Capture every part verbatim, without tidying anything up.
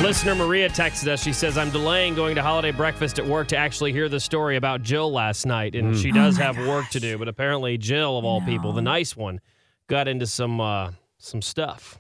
Listener Maria texted us. She says, I'm delaying going to holiday breakfast at work to actually hear the story about Jill last night. And mm. she does oh have gosh. work to do. But apparently Jill, of all no. people, the nice one, got into some uh, some stuff.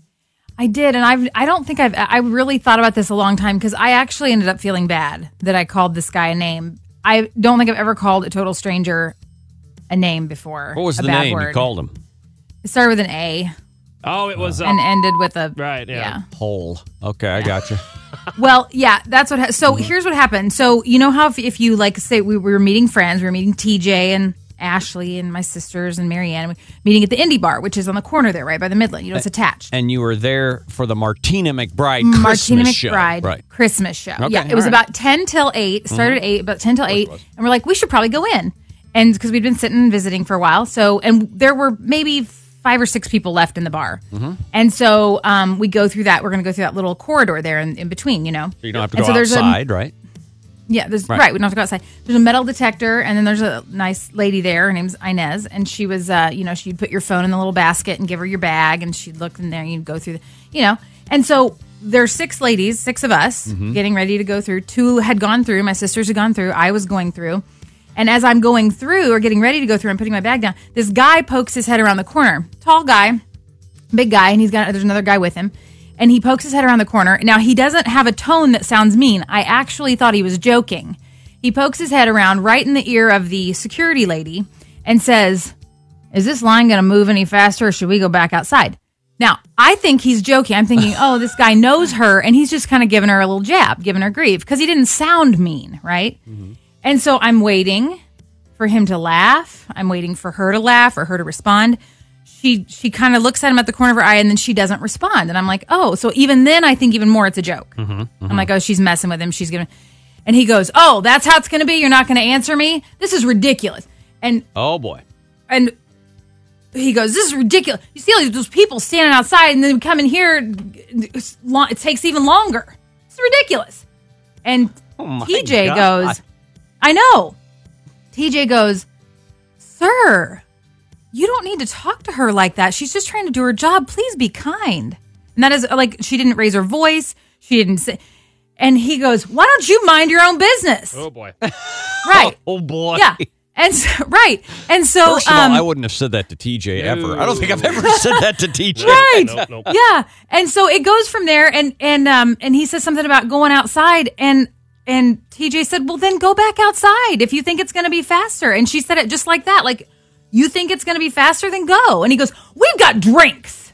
I did. And I've, I don't think I've, I really thought about this a long time because I actually ended up feeling bad that I called this guy a name. I don't think I've ever called a total stranger a name before. What was a the bad name word. you called him? It started with an A. Oh, it was... Uh, and ended with a... Right, yeah. yeah. Hole. Okay, I got you. Well, yeah, that's what... Ha- so mm-hmm. here's what happened. So you know how if, if you, like, say we, we were meeting friends, we were meeting T J and Ashley and my sisters and Marianne, and we meeting at the Indie Bar, which is on the corner there, right by the Midland. You know, it's attached. And you were there for the Martina McBride Martina Christmas show. McBride right. Christmas show. Okay, yeah, it was right. about ten till eight. Started mm-hmm. at eight, about ten till eight. And we're like, we should probably go in. And because we'd been sitting and visiting for a while. So, and there were maybe five or six people left in the bar. Mm-hmm. And so um, we go through that. We're going to go through that little corridor there in, in between, you know. So you don't have to and go so outside, a, right? Yeah, there's, right. right. We don't have to go outside. There's a metal detector, and then there's a nice lady there. Her name's Inez, and she was, uh, you know, she'd put your phone in the little basket and give her your bag, and she'd look in there, and you'd go through, the, you know. And so there's six ladies, six of us, mm-hmm. getting ready to go through. Two had gone through. My sisters had gone through. I was going through. And as I'm going through or getting ready to go through and putting my bag down, this guy pokes his head around the corner. Tall guy, big guy, and he's got there's another guy with him. And he pokes his head around the corner. Now, he doesn't have a tone that sounds mean. I actually thought he was joking. He pokes his head around right in the ear of the security lady and says, is this line going to move any faster or should we go back outside? Now, I think he's joking. I'm thinking, oh, this guy knows her, and he's just kind of giving her a little jab, giving her grief, because he didn't sound mean, right? Mm-hmm. And so I'm waiting for him to laugh. I'm waiting for her to laugh or her to respond. She she kind of looks at him at the corner of her eye, and then she doesn't respond. And I'm like, oh, so even then I think even more it's a joke. Mm-hmm, mm-hmm. I'm like, oh, she's messing with him. She's giving. And he goes, oh, that's how it's going to be? You're not going to answer me? This is ridiculous. And oh, boy. And he goes, this is ridiculous. You see all those people standing outside, and then come in here. It takes even longer. It's ridiculous. And oh T J God. goes, I know. T J goes, sir, you don't need to talk to her like that. She's just trying to do her job. Please be kind. And that is like, she didn't raise her voice. She didn't say. And he goes, why don't you mind your own business? Oh, boy. Right. Oh, boy. Yeah. And so, right. And so, First of um, all, I wouldn't have said that to T J no. ever. I don't think I've ever said that to T J. Right. Nope, nope. Yeah. And so it goes from there. And, and, um, and he says something about going outside. And, and T J said, well, then go back outside if you think it's going to be faster. And she said it just like that. Like, you think it's going to be faster? Then go. And he goes, we've got drinks.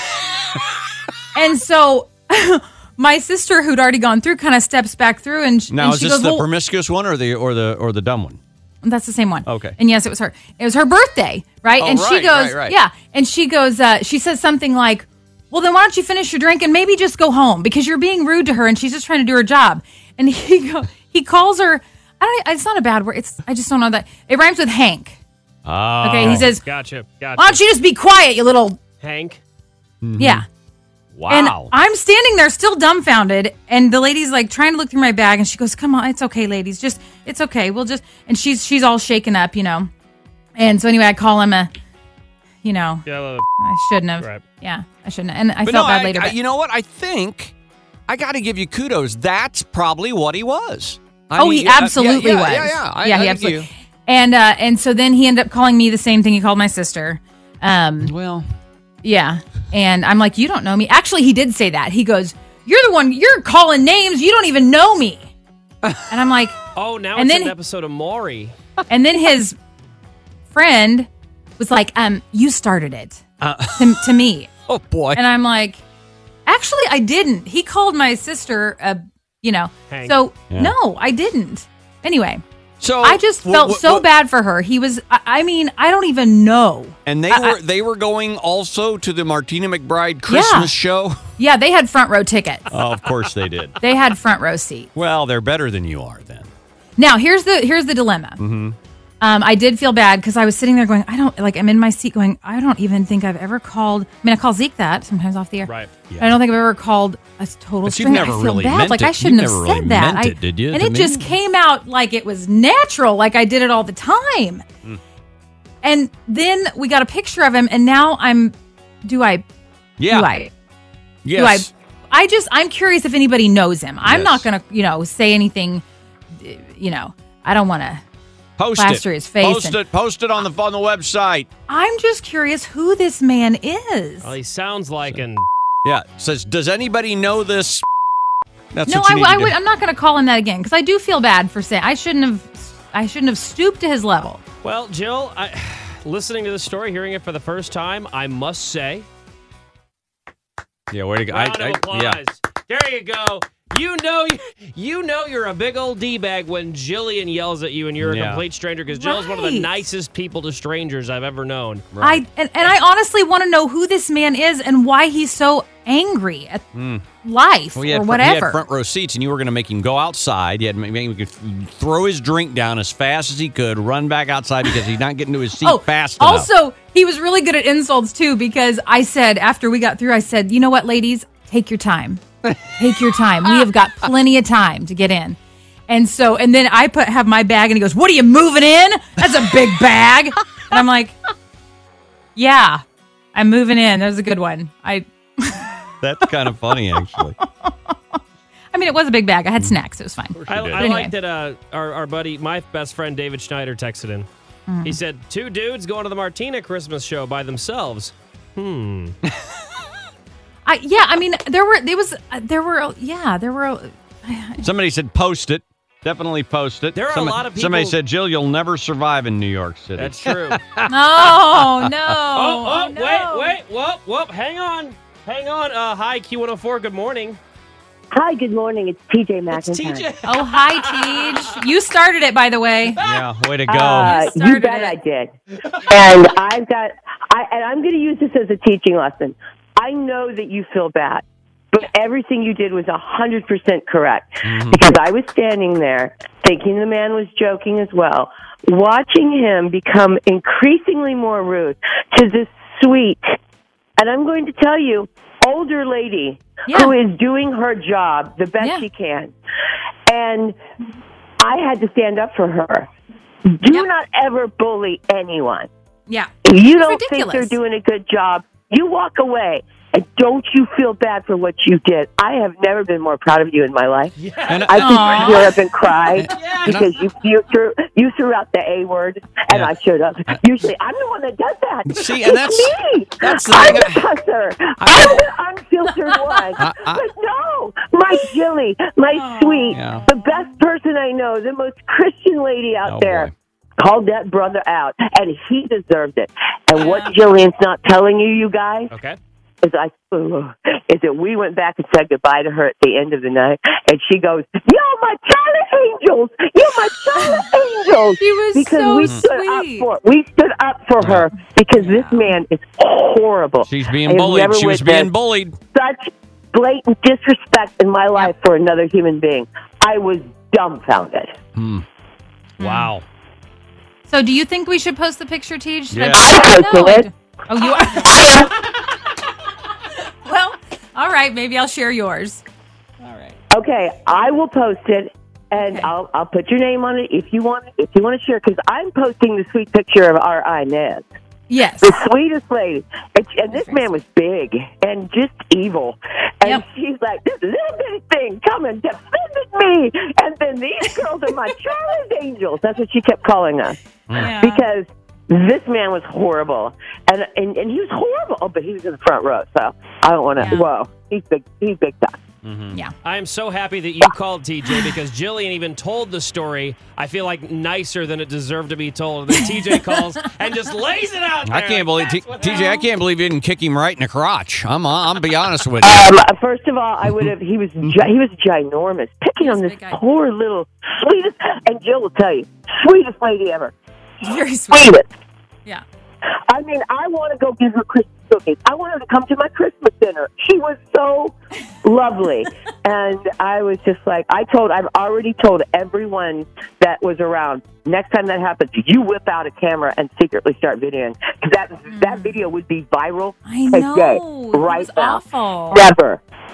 And so my sister, who'd already gone through, kind of steps back through, and, sh- now and is she this goes, the well, promiscuous one or the or the or the dumb one? That's the same one. Okay. And yes, it was her. It was her birthday, right? Oh, and right, she goes, right, right. yeah. And she goes, uh, she says something like, well, then why don't you finish your drink and maybe just go home because you're being rude to her and she's just trying to do her job. And he go, he calls her. I don't. It's not a bad word. It's. I just don't know that it rhymes with Hank. Oh. Okay. He says, Gotcha. Gotcha. why don't you just be quiet, you little. Hank? Mm-hmm. Yeah. Wow. And I'm standing there still dumbfounded, and the lady's like trying to look through my bag, and she goes, come on, it's okay, ladies. Just, it's okay. We'll just, and she's she's all shaken up, you know. And so anyway, I call him a, you know, Yeah, well, I shouldn't have. Right. Yeah, I shouldn't have. And I But felt no, bad I- later. I- But you know what? I think I got to give you kudos. That's probably what he was. I oh, mean, he yeah, absolutely yeah, yeah, was. Yeah, yeah. I, yeah, I he think absolutely. you- And, uh, and so then he ended up calling me the same thing he called my sister. Um, Well, yeah. And I'm like, you don't know me. Actually, he did say that. He goes, you're the one, you're calling names. You don't even know me. And I'm like, oh, now And it's then an he- episode of Maury. and then his friend was like, um, you started it Uh. to, to me. oh boy. And I'm like, actually, I didn't. He called my sister, uh, you know, Hank. so Yeah. no, I didn't. Anyway, so I just wh- felt wh- so wh- bad for her. He was, I, I mean, I don't even know. And they I- were I- they were going also to the Martina McBride Christmas show. Yeah, they had front row tickets. Oh, of course they did. They had front row seats. Well, they're better than you are then. Now, here's the here's the dilemma. Mm-hmm. Um, I did feel bad because I was sitting there going, I don't, like, I'm in my seat going, I don't even think I've ever called, I mean, I call Zeke that sometimes off the air. Right. Yeah. I don't think I've ever called a total But you've stranger. never I feel really bad. meant Like, it. I shouldn't You've have never said really that. meant I, it, did you, And to it me? just came out like it was natural, like I did it all the time. Mm. And then we got a picture of him, and now I'm, do I, Yeah. do I, Yes. do I, I just, I'm curious if anybody knows him. I'm Yes. not going to, you know, say anything, you know, I don't want to Post plaster it. his face. Post and- it. Post it on the on the website. I'm just curious who this man is. Well, he sounds like an. Yeah. It says, does anybody know this? That's No, what you I, need I to would, do. I'm not going to call him that again because I do feel bad for saying I shouldn't have. I shouldn't have stooped to his level. Well, Jill, I, listening to the story, hearing it for the first time, I must say, Yeah, way to go. round I- of I- applause. yeah. There you go. You know, you know, you're a big old d-bag when Jillian yells at you and you're a Yeah. complete stranger because Jill's one of the Right. nicest people to strangers I've ever known. I and, and I honestly want to know who this man is and why he's so angry at life Well, he had, or fr- whatever. he had front row seats, and you were going to make him go outside. You had to make him th- throw his drink down as fast as he could, run back outside because he's not getting to his seat Oh, fast enough. also, he was really good at insults too because I said after we got through, I said, you know what, ladies, take your time. Take your time. We have got plenty of time to get in. And so, and then I put have my bag, and he goes, "What are you moving in? That's a big bag." And I'm like, "Yeah, I'm moving in." That was a good one. I, That's kind of funny, actually. I mean, it was a big bag. I had snacks. It was fine. I, did. I Anyway. like that uh, our, our buddy, my best friend David Schneider texted in. Mm. He said, two dudes going to the Martina Christmas show by themselves. Hmm. I yeah. I mean, there were there was uh, there were yeah there were. Somebody said post it. Definitely post it. There are a Somebody, lot of Somebody people- said, Jill, you'll never survive in New York City. That's true. No, no. Oh, oh, no. wait, wait, whoop, whoop, hang on, hang on. Uh, hi, Q one oh four, good morning. Hi, good morning. It's T J It's McIntyre. T J. Oh, hi, Teej. You started it, by the way. Yeah, way to go. Uh, You you started bet it. I did. And I've got, I, and I'm going to use this as a teaching lesson. I know that you feel bad, but everything you did was one hundred percent correct. Because I was standing there thinking the man was joking as well, watching him become increasingly more rude to this sweet, and I'm going to tell you, older lady Yeah. who is doing her job the best Yeah. she can. And I had to stand up for her. Do Yep. not ever bully anyone. Yeah. If you It's don't think ridiculous. they're doing a good job, you walk away. And don't you feel bad for what you did. I have never been more proud of you in my life. And- I could Aw. tear up and cry Yeah. because you, you threw you threw out the A word, and Yeah. I showed up. Usually, I'm the one that does that. See, and It's that's- me. that's the I'm thing. the cusser. I'm the unfiltered one. I- I- but no, my Jilly, my sweet, Yeah. the best person I know, the most Christian lady out Oh, there. boy. Called that brother out, and he deserved it. And what Yeah. Jillian's not telling you, you guys, Okay. is I is that we went back and said goodbye to her at the end of the night, and she goes, "You're my Charlie Angels, you're my Charlie Angels," She was because so we stood sweet. up for we stood up for her because this man is horrible. She's I being have bullied. never She was witnessed being bullied. such blatant disrespect in my life for another human being. I was dumbfounded. Wow. So, do you think we should post the picture, Teej? Should I Yeah. post I'm it? posting No, I it. don't. Oh, you are. Well, all right. Maybe I'll share yours. All right. Okay, I will post it, and Okay. I'll I'll put your name on it if you want if you want to share. Because I'm posting the sweet picture of our Inez, Yes. the sweetest lady, and, and this very man was big and just evil, and Yep. she's like, "This little bitty thing coming defended me," and then these girls are my Charlie's Angels. That's what she kept calling us Yeah. because this man was horrible, and and, and he was horrible. Oh, but he was in the front row, so I don't want to. Yeah. Whoa, he's big. He's big time. Yeah. I am so happy that you called, T J, because Jillian even told the story, I feel like, nicer than it deserved to be told. And then T J calls and just lays it out there. I can't believe, T- That's what TJ, I can't believe you didn't kick him right in the crotch. I'm, I'm be honest with you. Um, first of all, I would have. He was gi- he was ginormous, picking He was on a this big guy. poor little sweetest. And Jill will tell you, sweetest lady ever. Very sweet. Sweetest. Yeah. I mean, I want to go give her Christmas cookies. I want her to come to my Christmas dinner. She was so lovely, and I was just like, I told, I've already told everyone that was around. Next time that happens, you whip out a camera and secretly start videoing. 'Cause that that video would be viral I today, know. It right was now. awful. Never,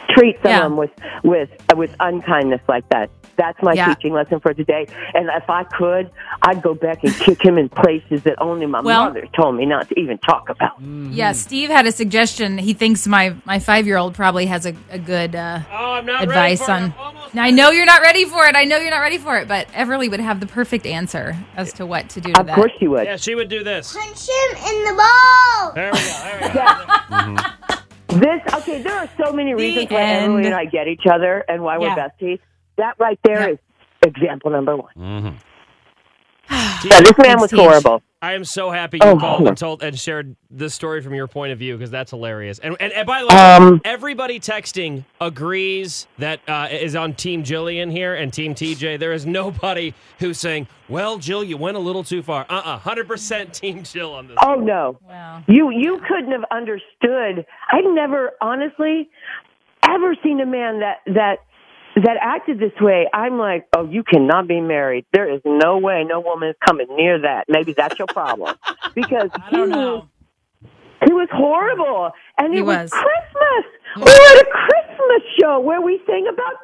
treat Yeah. someone with with with unkindness like that. That's my Yeah. teaching lesson for today. And if I could, I'd go back and kick him in places that only my Well- mother told me not to even talk about. Yeah, Steve had a suggestion. He thinks my, my five-year-old probably has a, a good uh, Oh, I'm not advice ready for on. it. I'm almost Now, I know you're not ready for it. I know you're not ready for it, but Everly would have the perfect answer as to what to do to Of that. course you would. Yeah, she would do this. Punch him in the ball. There we go. There we go. This okay. There are so many reasons why end. Emily and I get each other and why Yeah. we're besties. That right there Yeah. is example number one. Mm-hmm. Yeah, this man Thanks, was Teach. horrible. I am so happy you Oh. called and told and shared this story from your point of view because that's hilarious. And, and and by the way, Um, everybody texting agrees that uh, is on Team Jillian here and Team T J. There is nobody who's saying, "Well, Jill, you went a little too far." Uh, uh-uh, one hundred percent Team Jill on this. Oh no, Wow. you you couldn't have understood. I've never honestly ever seen a man that that that acted this way. I'm like, oh, you cannot be married. There is no way, no woman is coming near that. Maybe that's your problem because I don't he know. was he was horrible, and He it was, was. Christmas. We were at a Christmas show where we sang about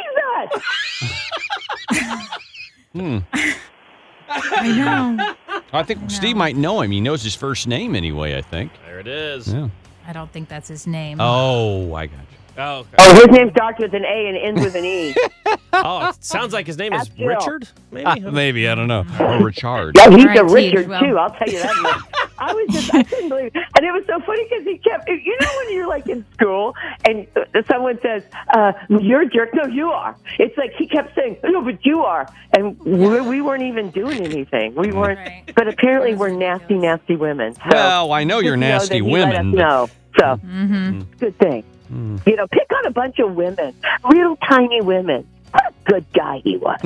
Jesus. I know. I think Steve might know him. He knows his first name anyway, I think. There it is. Yeah. I don't think that's his name. Oh, I got you. Oh, okay. Oh, his name starts with an A and ends with an E. Oh, it sounds like his name is That's Jill. Richard. Maybe. Maybe, I don't know. Or Richard. Yeah, he's All right, a Richard Teach, well- too. I'll tell you that much. I was just, I couldn't believe it. And it was so funny because he kept, you know, when you're like in school and someone says, uh, "You're a jerk." No, you are. It's like he kept saying, "No, but you are," and we, we weren't even doing anything. We weren't. Right. But apparently, That we're was nasty, ridiculous. nasty women. So Well, I know you're just know nasty that he let us women. but- know. So Mm-hmm. good thing. You know, pick on a bunch of women, real tiny women. What a good guy he was.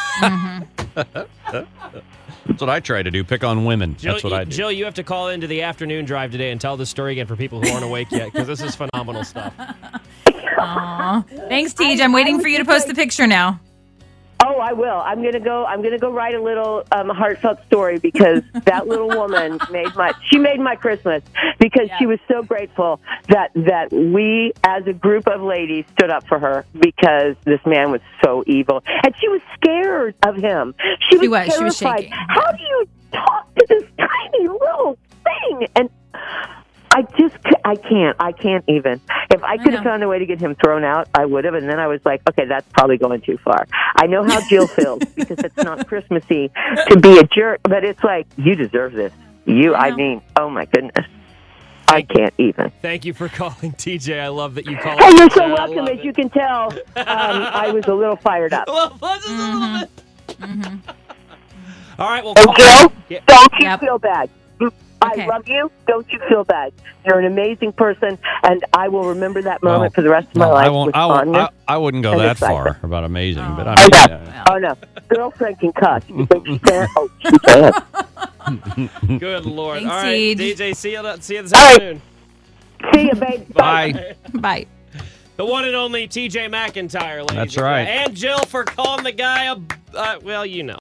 That's what I try to do. Pick on women. Jill, That's what I do. Jill, you have to call into the afternoon drive today and tell the story again for people who aren't awake yet because this is phenomenal stuff. Aw. Thanks, Teej. I'm waiting for you to post the picture now. Oh, I will. I'm gonna go. I'm gonna go write a little um, heartfelt story because that little woman made my. She made my Christmas because Yeah. she was so grateful that that we, as a group of ladies, stood up for her because this man was so evil, and she was scared of him. She was, She was. She was terrified. shaking. How do you talk to this tiny little thing? And I just, c- I can't. I can't even. If I could have know. found a way to get him thrown out, I would have. And then I was like, okay, that's probably going too far. I know how Jill feels because it's not Christmassy to be a jerk, but it's like, you deserve this. You, I I know. mean, oh my goodness. I can't even. Thank you for calling, T J. I love that you called. Hey, you're so I welcome. love As it. you can tell, um, I was a little fired up. Well, just a little bit. All right, well, And call- Jill, Yeah. don't you Yep. feel bad. Okay. I love you. Don't you feel bad. You're an amazing person, and I will remember that moment Well, for the rest of my No, life. I won't. with I, won't fondness. I, I wouldn't go and that excitement. far about amazing, but I Oh, mean, no. uh, Oh, no. Girlfriend can cuss. You think she can? Oh, she can. good Lord. Thanks, All right, Tej. D J, see you, see you this All right. afternoon. See you, babe. bye. Bye. The one and only T J McIntyre, ladies That's and right. gentlemen. And Jill for calling the guy a, uh, well, you know.